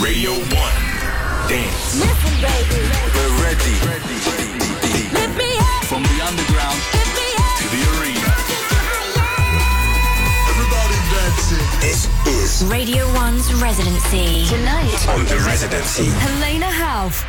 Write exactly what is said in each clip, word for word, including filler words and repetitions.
Radio one. Dance. Listen, baby. We're ready. ready. Lift me up. From the underground Lift me up. to the arena. Everybody dancing. This is Radio one's Residency. Tonight on the Residency. Helena Hauff.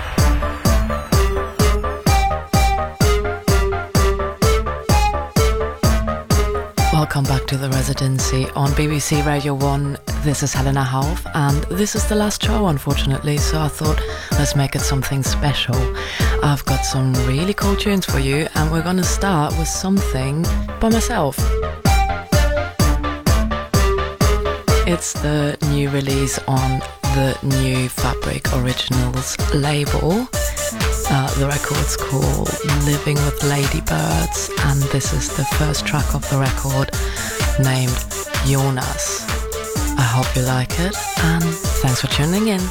Welcome back to the Residency on B B C Radio one. This is Helena Hauff, and this is the last show, unfortunately, so I thought let's make it something special. I've got some really cool tunes for you, and we're gonna start with something by myself. It's the new release on the new Fabric Originals label. Uh, the record's called Living with Ladybirds, and this is the first track of the record, named Jonas. I hope you like it, and thanks for tuning in.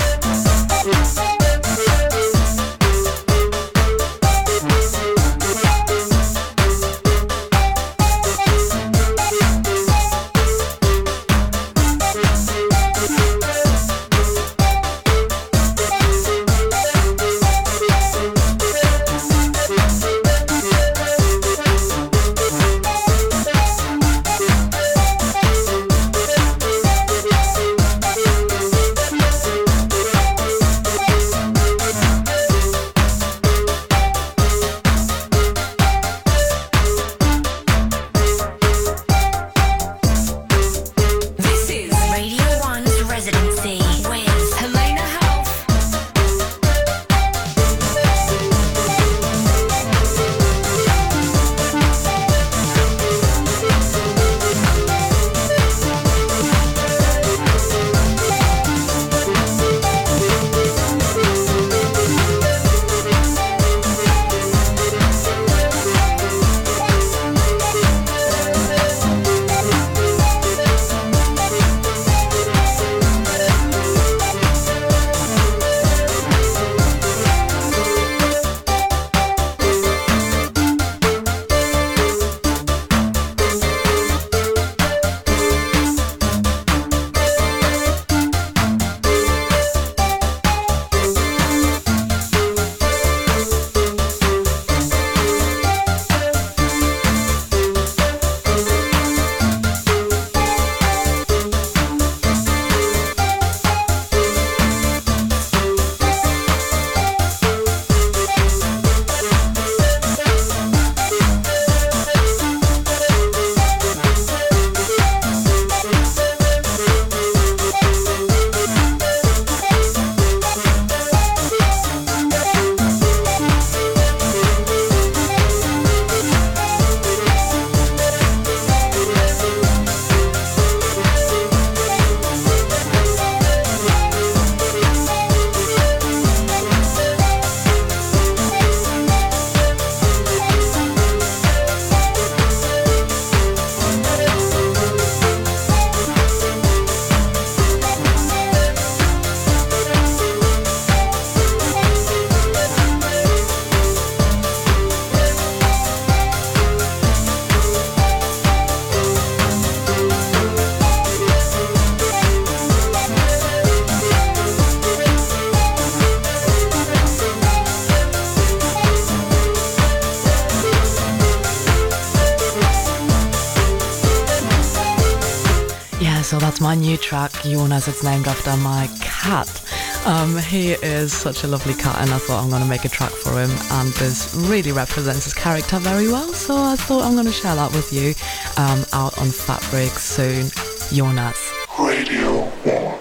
So that's my new track, Jonas. It's named after my cat. Um, he is such a lovely cat, and I thought I'm going to make a track for him, and this really represents his character very well, so I thought I'm going to share that with you. Um, out on Fabric soon, Jonas. Radio one.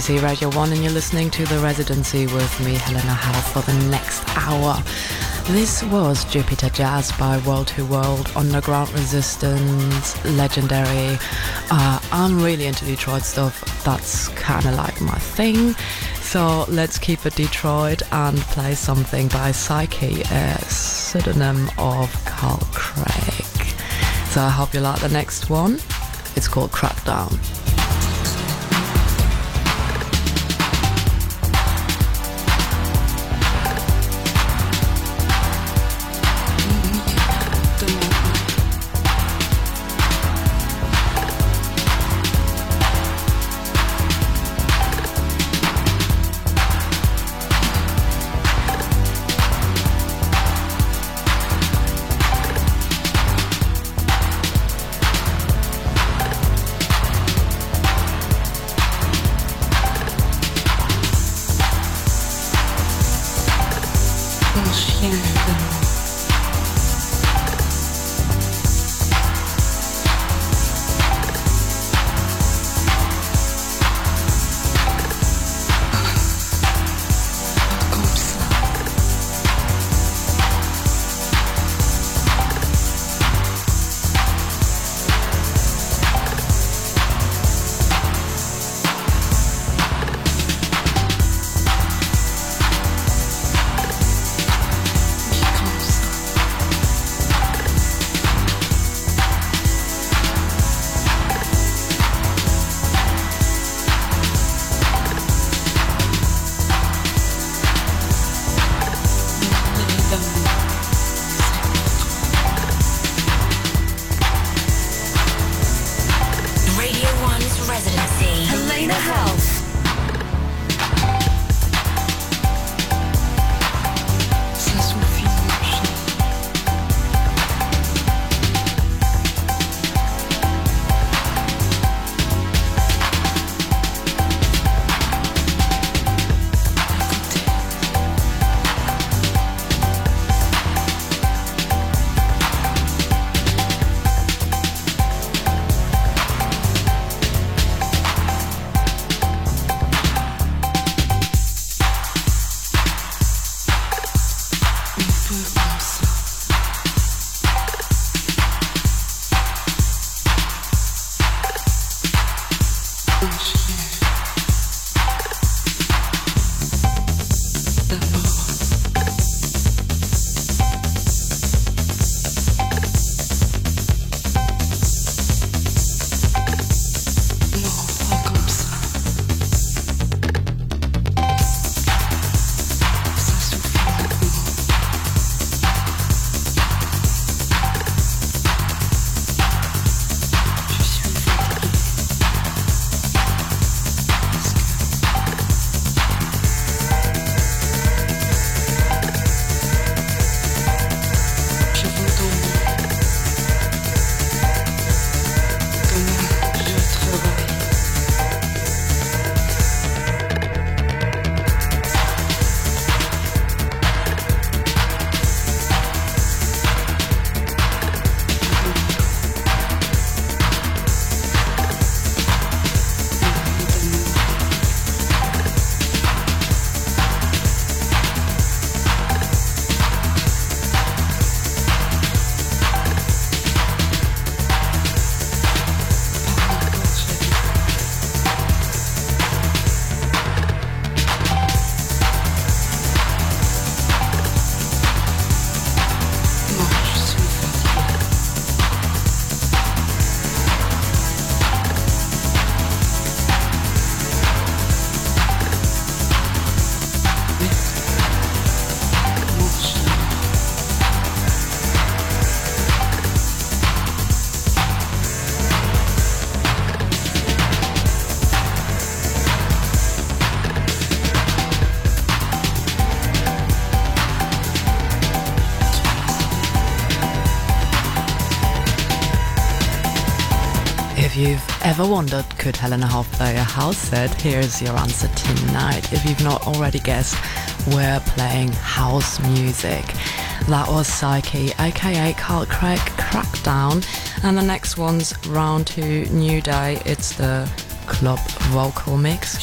C Radio one, and you're listening to The Residency with me, Helena Howe, for the next hour. This was Jupiter Jazz by World to World, Underground Resistance, legendary. Uh, I'm really into Detroit stuff. That's kind of like my thing. So let's keep it Detroit and play something by Psyche, a pseudonym of Carl Craig. So I hope you like the next one. It's called Crackdown. If you've ever wondered, could Helena Howe play a house set? Here's your answer tonight. If you've not already guessed, we're playing house music. That was Psyche, aka Carl Craig, Crackdown. And the next one's round to New Day. It's the club vocal mix.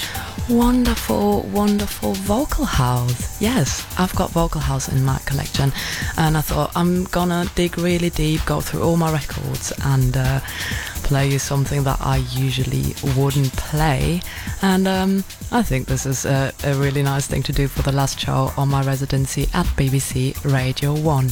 Wonderful, wonderful vocal house. Yes, I've got vocal house in my collection, and I thought I'm gonna dig really deep, go through all my records, and uh, play you something that I usually wouldn't play. And um, I think this is a, a really nice thing to do for the last show on my residency at B B C Radio one.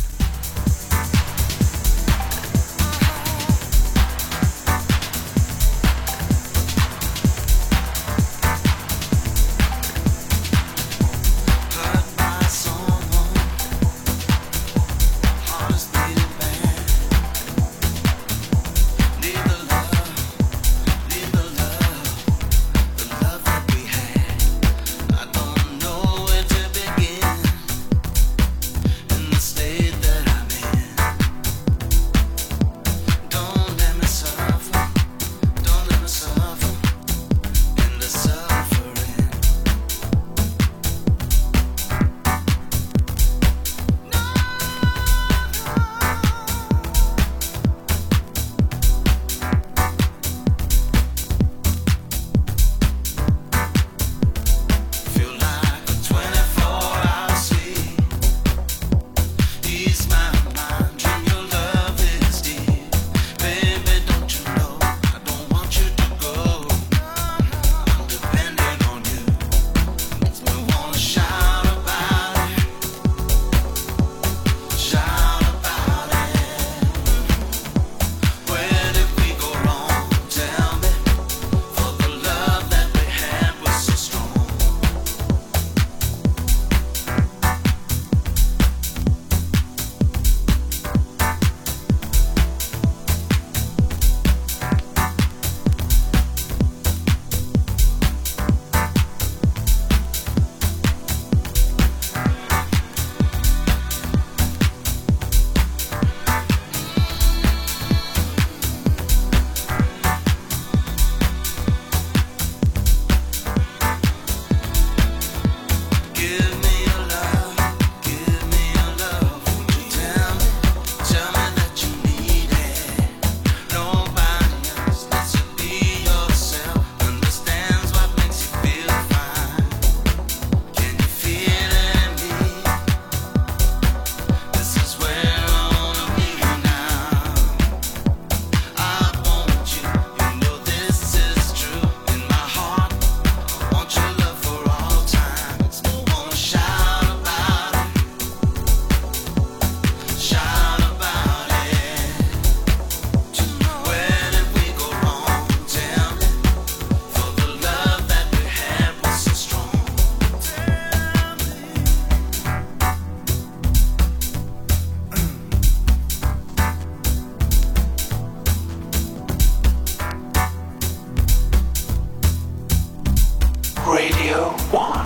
Radio one.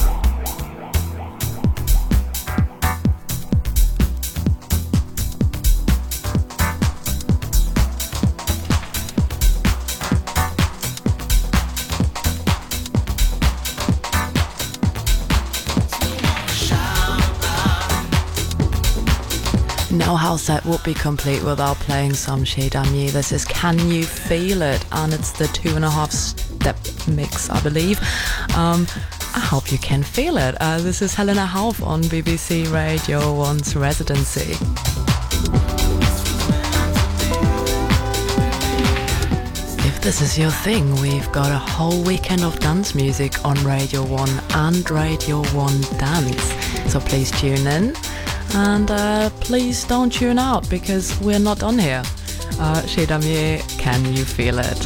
No house set would be complete without playing some Chez Damier. This is Can You Feel It? And it's the two and a half step mix, I believe. Um, I hope you can feel it. Uh, this is Helena Hauff on B B C Radio one's Residency. If this is your thing, we've got a whole weekend of dance music on Radio one and Radio one Dance. So please tune in. And uh, please don't tune out because we're not done here. Uh, Chez Damier, Can You Feel It?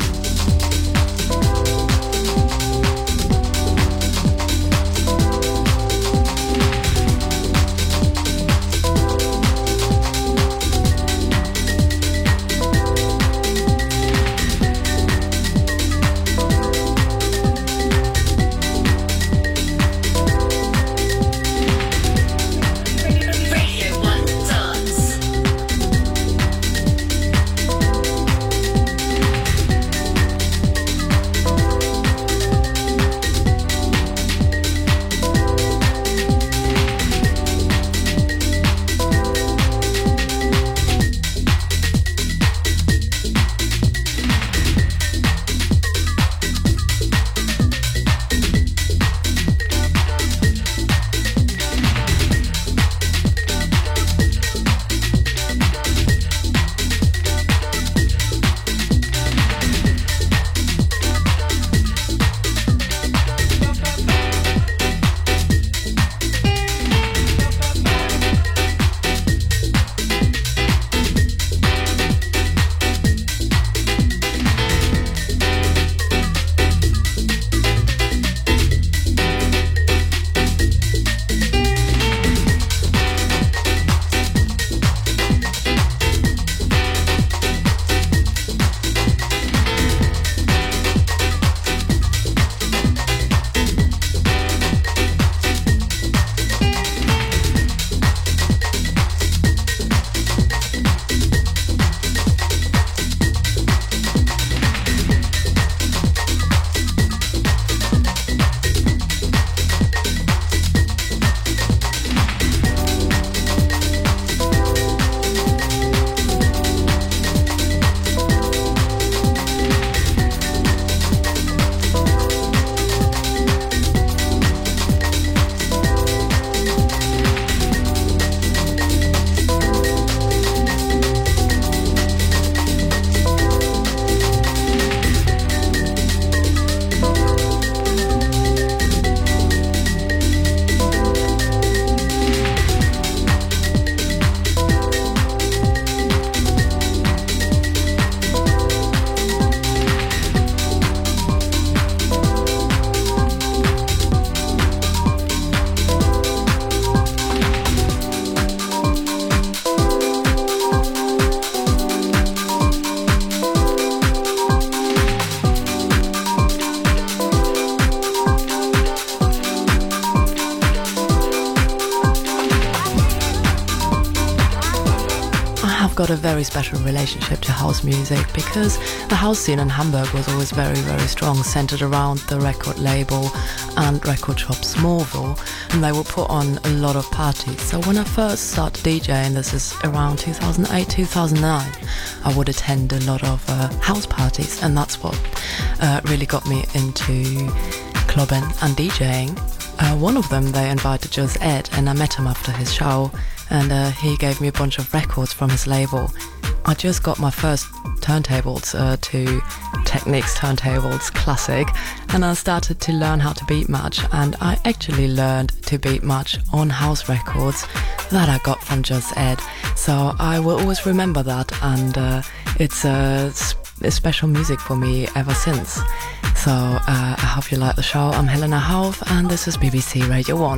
I've got a very special relationship to house music because the house scene in Hamburg was always very, very strong, centered around the record label and record shop Smallville, and they would put on a lot of parties. So when I first started DJing, this is around two thousand eight, two thousand nine, I would attend a lot of uh, house parties, and that's what uh, really got me into clubbing and DJing. Uh, one of them, they invited Just Ed, and I met him after his show, and uh, he gave me a bunch of records from his label. I just got my first turntables uh, to Technics Turntables Classic, and I started to learn how to beat match, and I actually learned to beat match on house records that I got from Just Ed. So I will always remember that, and uh, it's a, a special music for me ever since. So uh, I hope you like the show. I'm Helena Hauff, and this is B B C Radio one.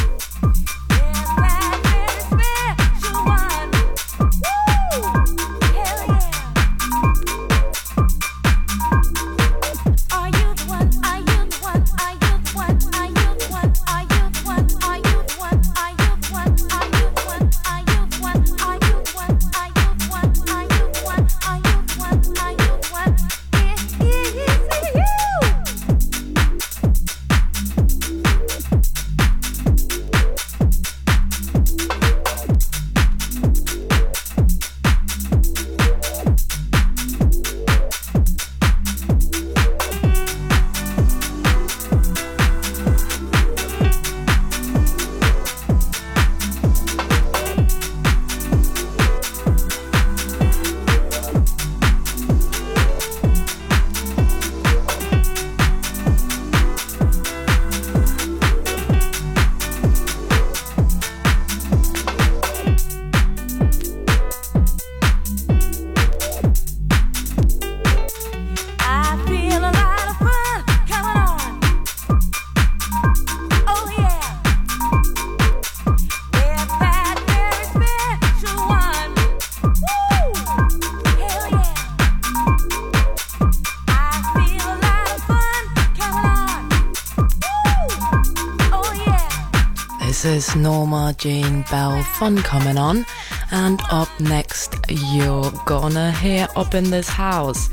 This is Norma Jean Bell Fun coming on, and up next you're gonna hear Up in This House,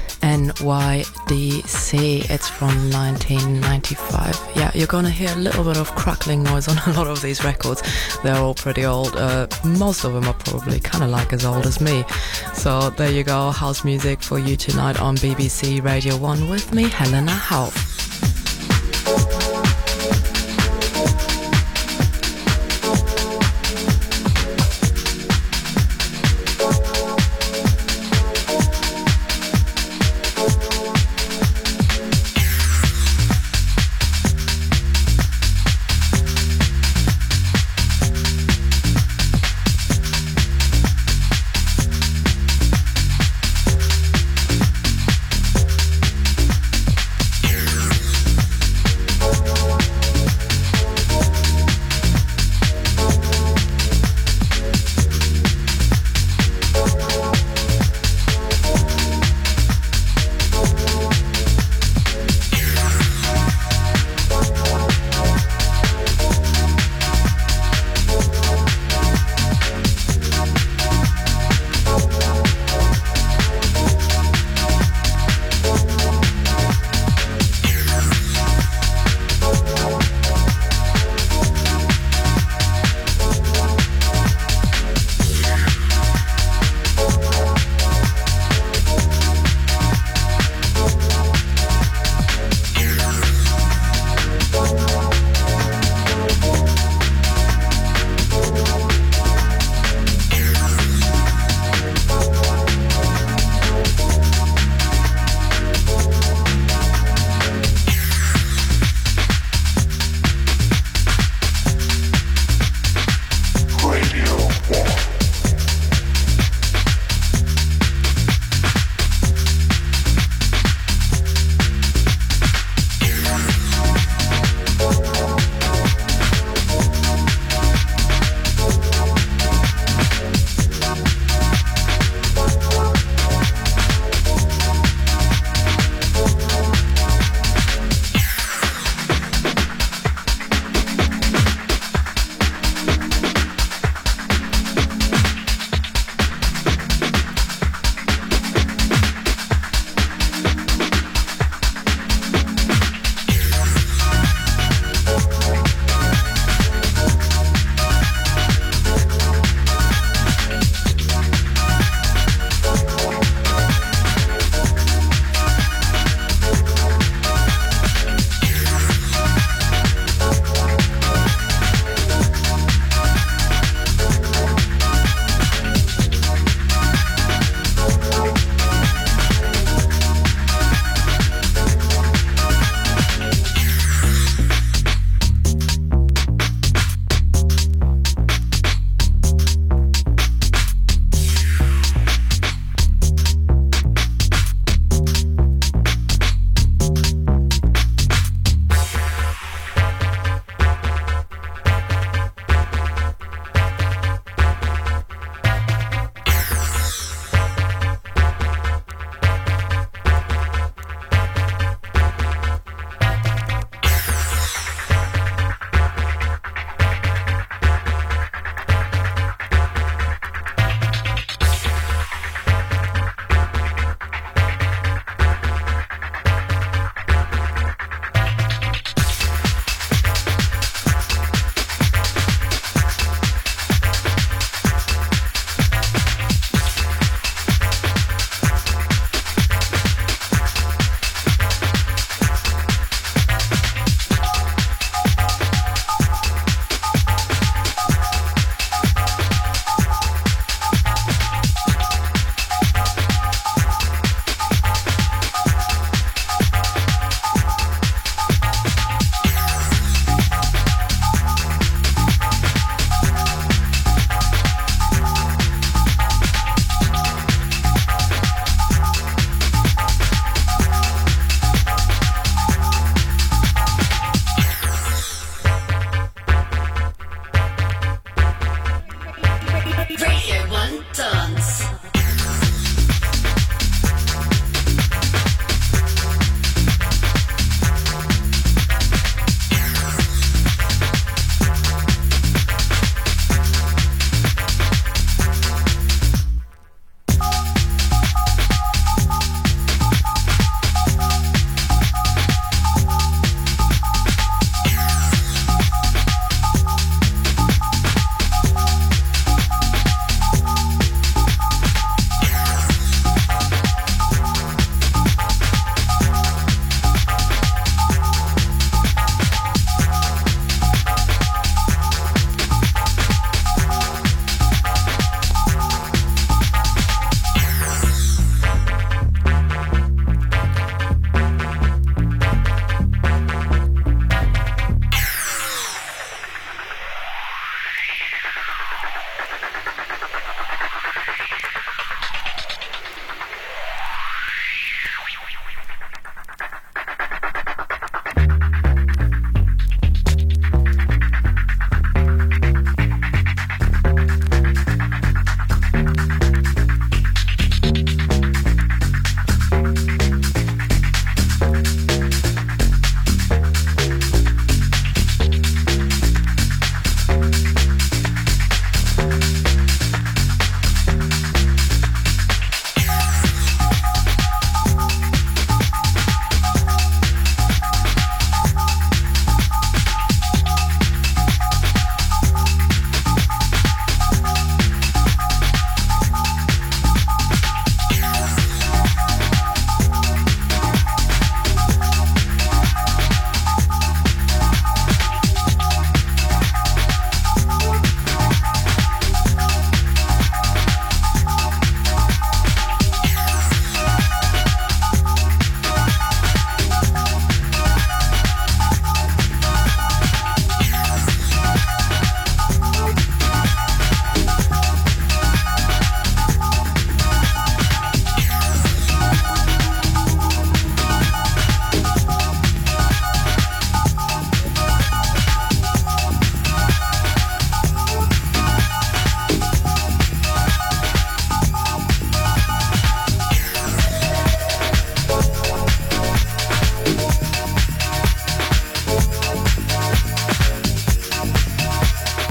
N Y D C. It's from nineteen ninety-five. Yeah, you're gonna hear a little bit of crackling noise on a lot of these records. They're all pretty old. Uh, most of them are probably kind of like as old as me. So there you go, house music for you tonight on B B C Radio one with me, Helena Hauff. Yeah.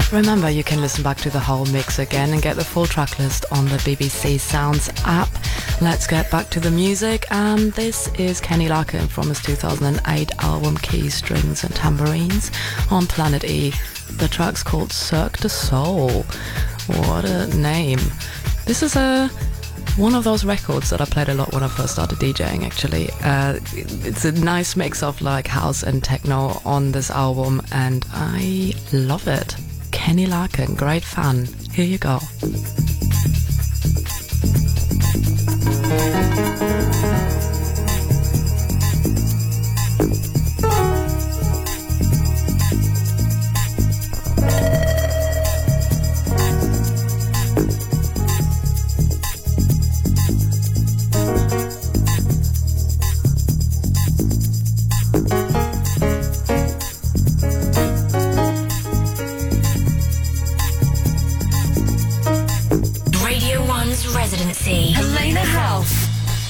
Remember, you can listen back to the whole mix again and get the full track list on the B B C Sounds app. Let's get back to the music, and this is Kenny Larkin from his two thousand eight album Keys, Strings and Tambourines on Planet E. The track's called Cirque du Soul. What a name. This is a one of those records that I played a lot when I first started DJing, actually. Uh, it's a nice mix of like house and techno on this album, and I love it. Kenny Larkin, great fan. Here you go. Radio one's Residency. Helena House.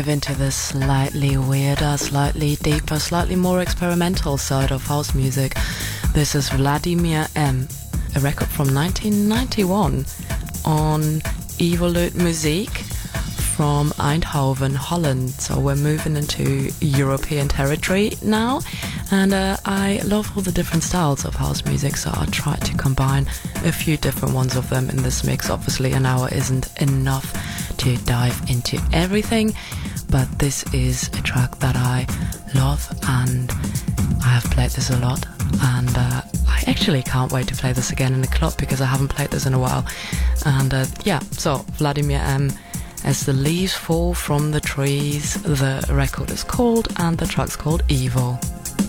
dive into the slightly weirder, slightly deeper, slightly more experimental side of house music. This is Vladimir M, a record from nineteen ninety-one on Evolude Musik from Eindhoven, Holland. So we're moving into European territory now, and uh, I love all the different styles of house music, so I tried to combine a few different ones of them in this mix. Obviously an hour isn't enough to dive into everything, but this is a track that I love, and I have played this a lot, and uh, I actually can't wait to play this again in the club because I haven't played this in a while. And uh, yeah, so Vladimir M, As the Leaves Fall from the Trees, the record is called, and the track's called Evil.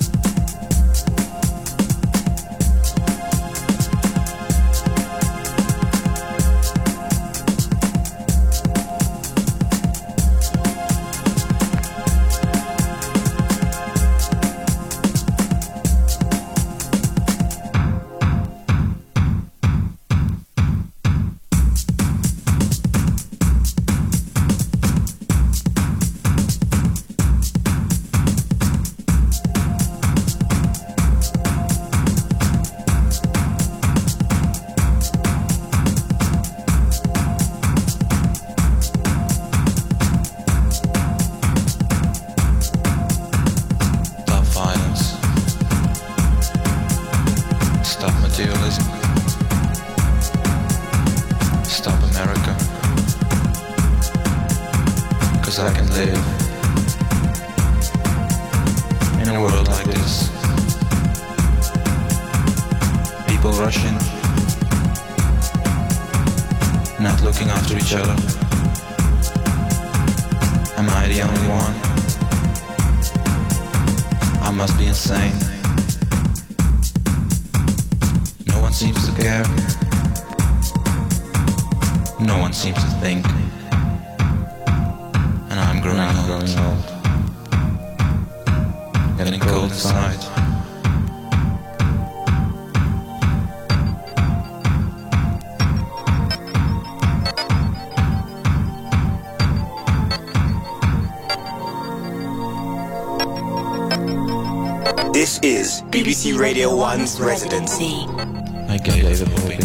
This is B B C Radio one's Residency. I gave it hoping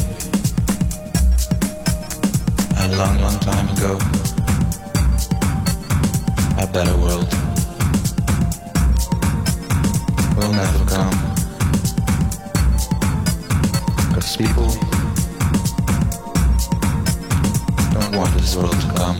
a long, long time ago. A better world will never come, 'cause people don't want this world to come.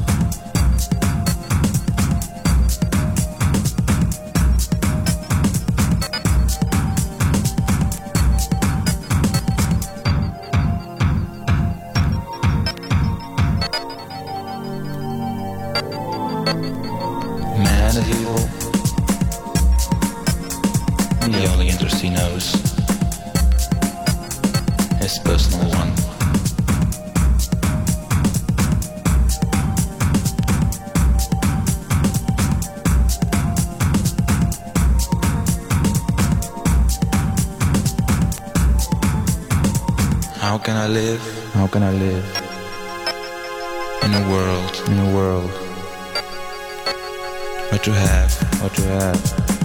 How can I live? How can I live in a world, in a world? What to have, what to have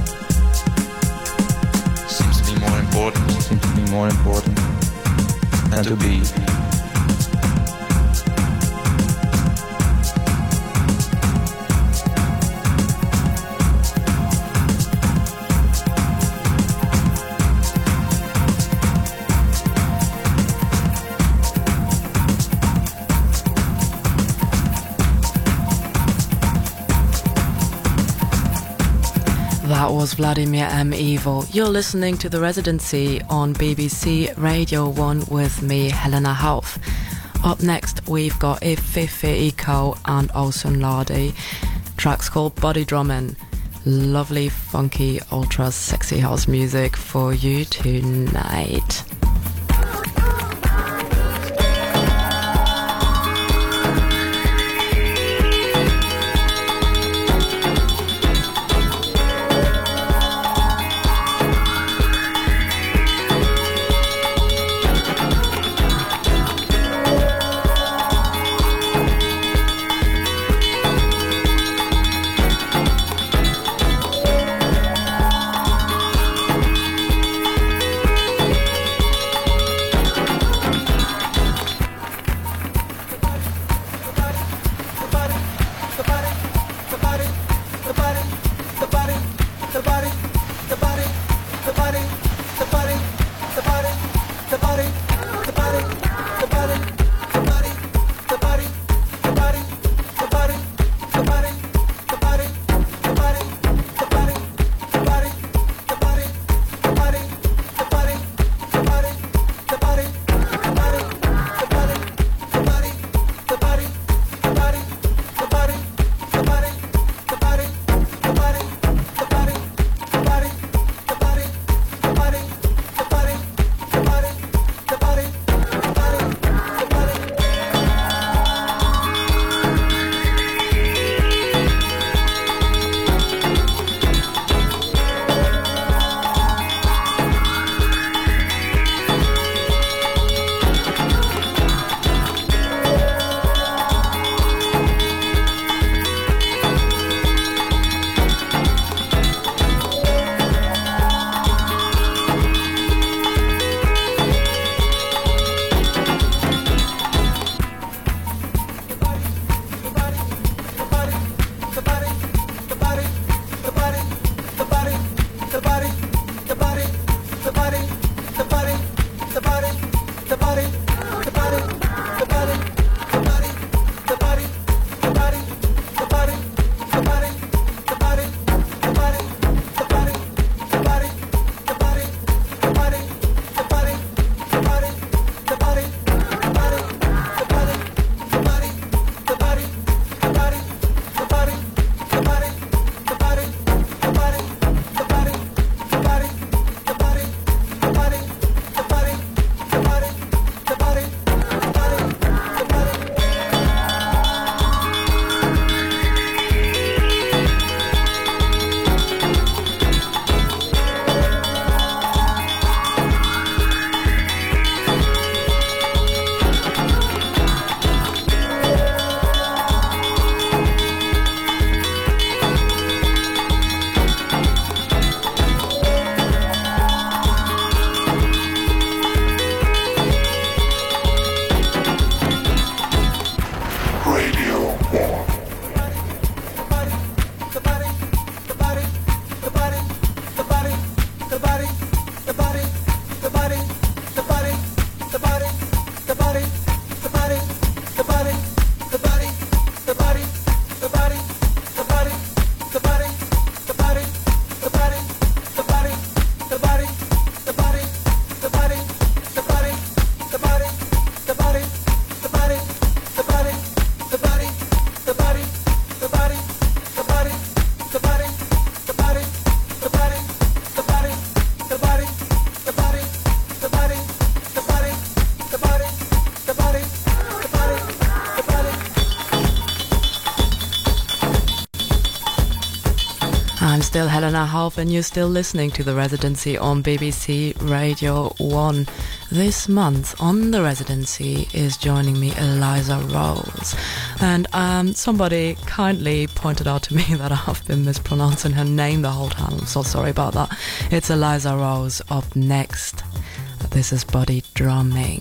seems to be more important, seems to be more important than to be. That was Vladimir M. Evil. You're listening to The Residency on B B C Radio one with me, Helena Hauff. Up next, we've got Ifefe Iko and Olsun Ladi. Track's called Body Drummin'. Lovely, funky, ultra sexy house music for you tonight. I'm still Helena Hauff and you're still listening to The Residency on B B C Radio one. This month on The Residency is joining me Eliza Rose. And um, somebody kindly pointed out to me that I've been mispronouncing her name the whole time. I'm so sorry about that. It's Eliza Rose up next. This is Body Drumming.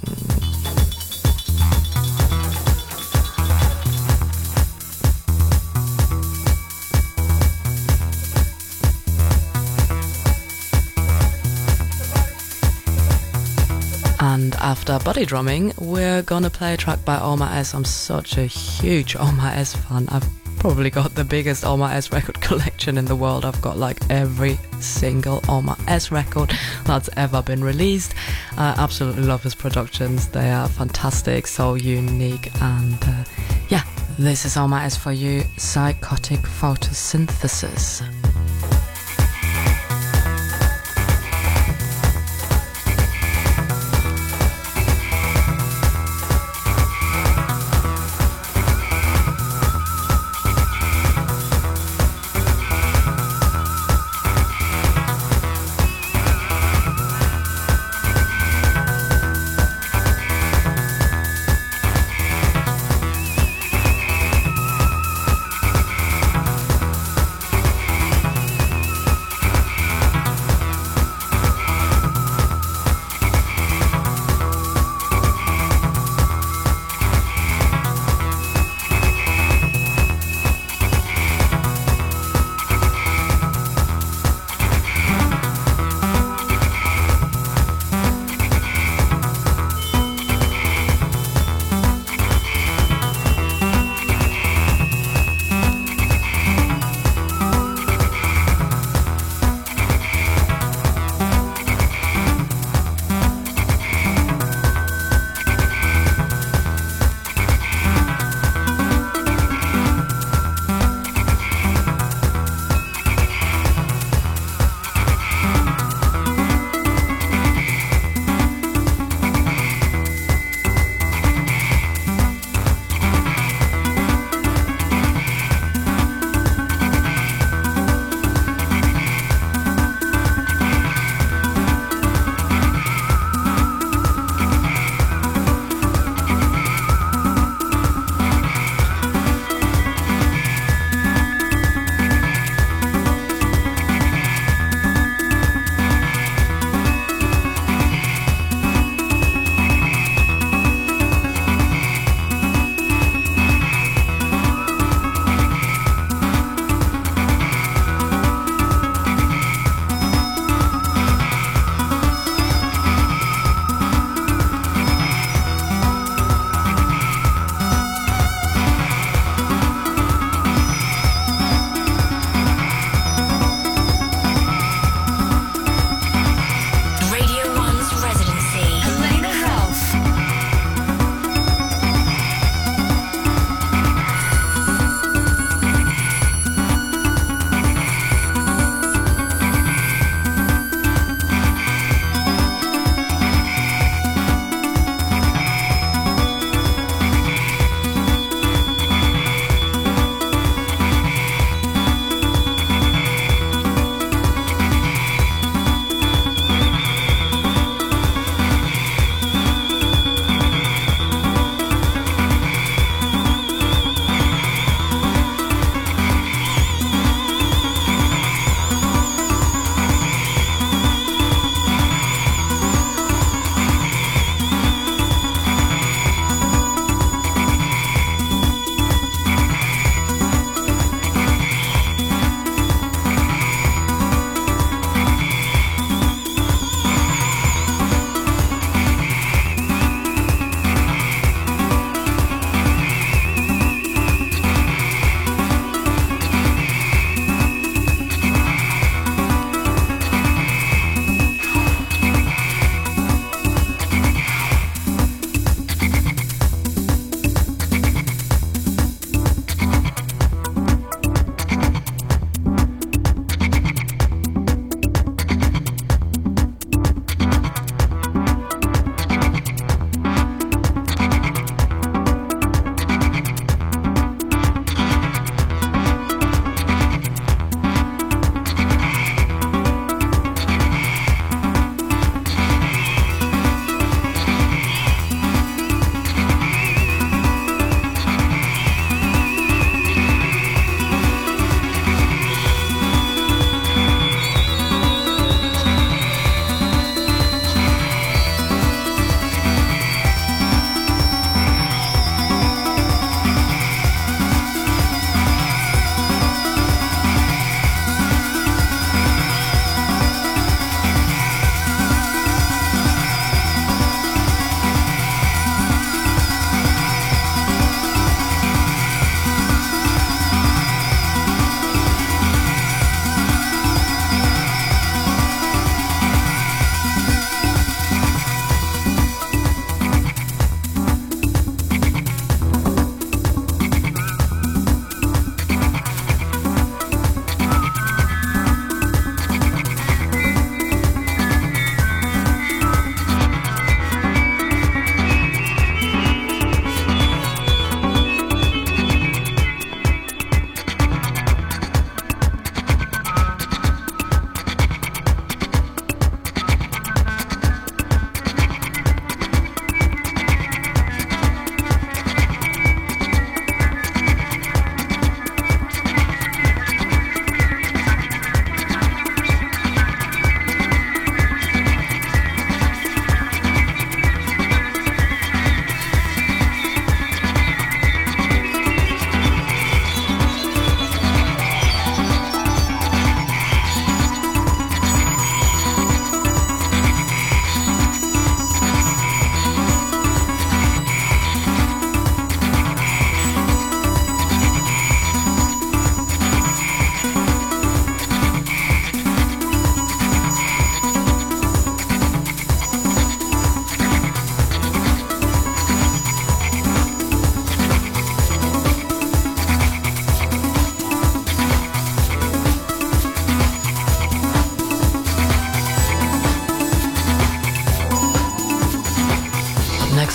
And after body drumming, we're gonna play a track by Omar S. I'm such a huge Omar S fan. I've probably got the biggest Omar S record collection in the world. I've got like every single Omar S record that's ever been released. I absolutely love his productions. They are fantastic, so unique, and uh, yeah, this is Omar S for you, Psychotic Photosynthesis.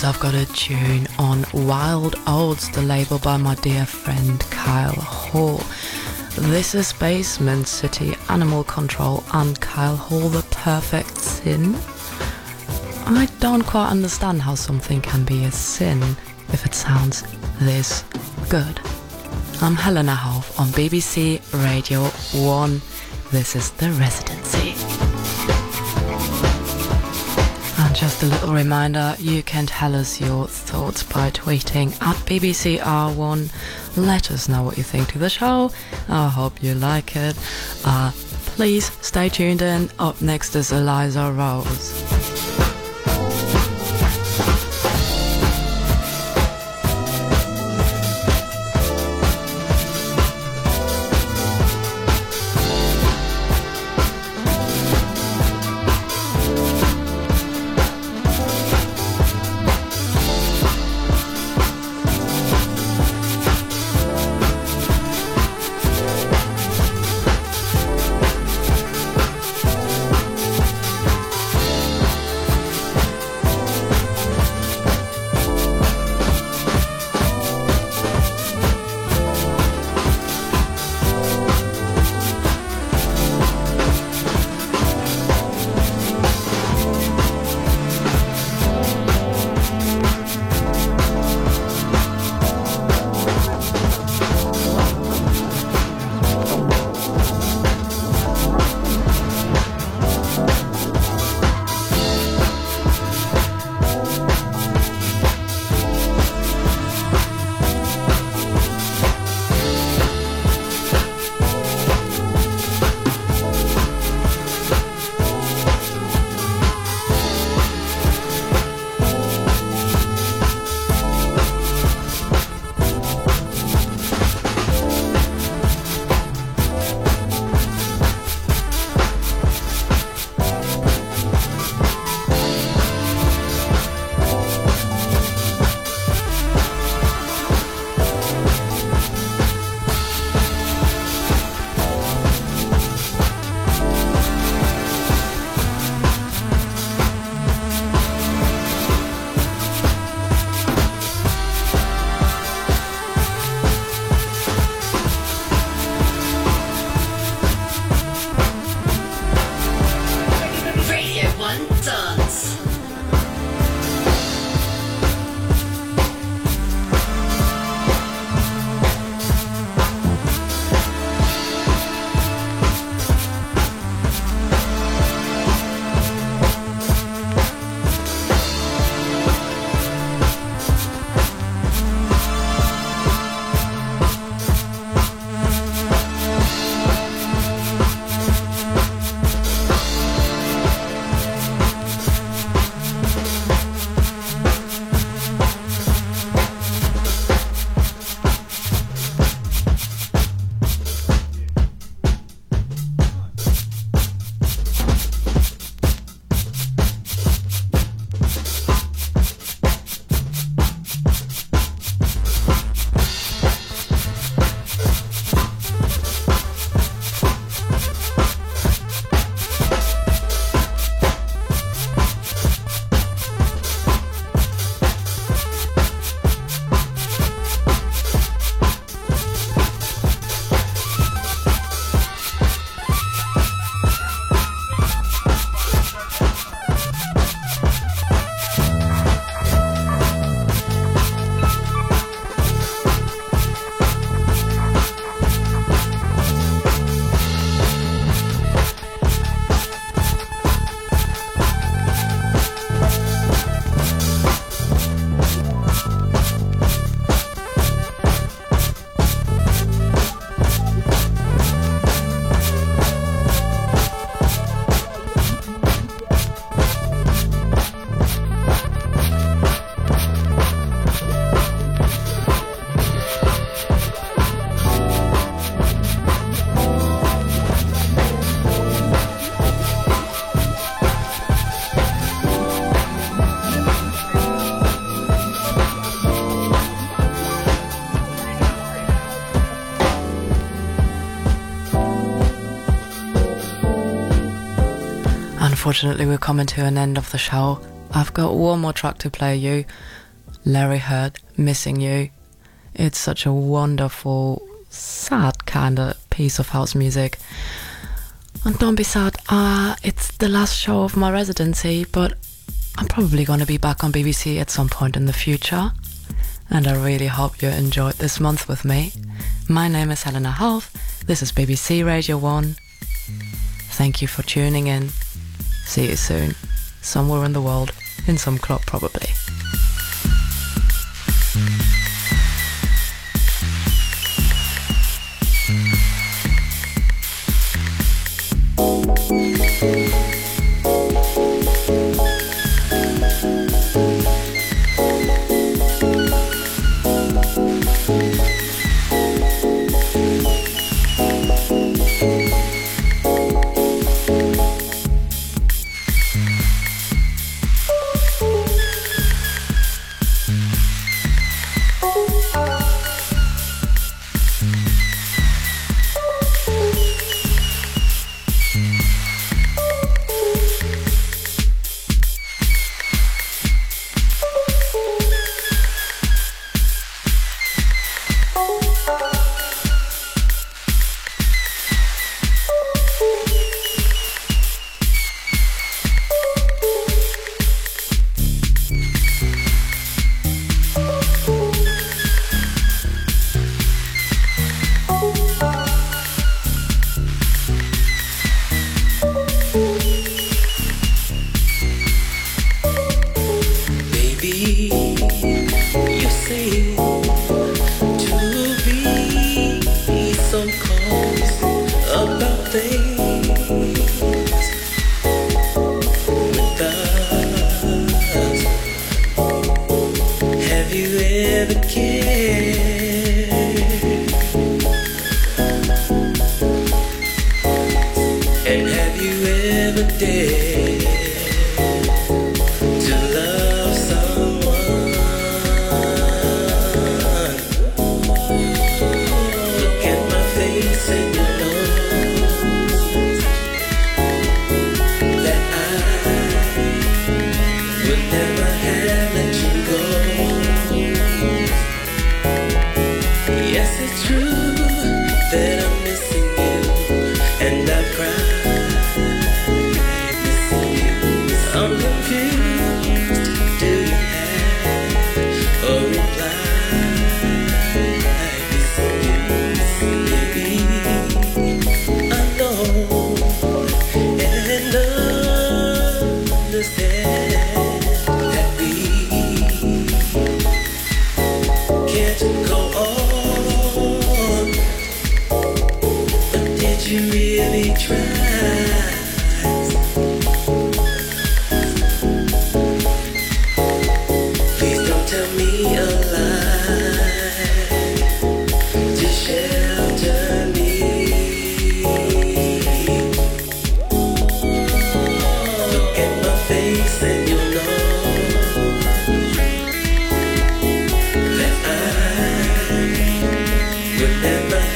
Next, I've got a tune on Wild Oats, the label by my dear friend Kyle Hall. This is Basement City, Animal Control, and Kyle Hall, The Perfect Sin. I don't quite understand how something can be a sin if it sounds this good. I'm Helena Hauff on B B C Radio one. This is The Residency. And just a little reminder, you can tell us your thoughts by tweeting at B B C R one. Let us know what you think of the show. I hope you like it. Uh, please stay tuned in. Up next is Eliza Rose. Unfortunately, we're coming to an end of the show. I've got one more track to play you. Larry Heard, Missing You. It's such a wonderful, sad kind of piece of house music. And don't be sad, uh, it's the last show of my residency, but I'm probably going to be back on B B C at some point in the future. And I really hope you enjoyed this month with me. My name is Helena Half. This is B B C Radio one. Thank you for tuning in. See you soon. Somewhere in the world, in some club probably.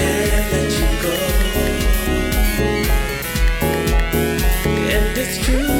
It's true.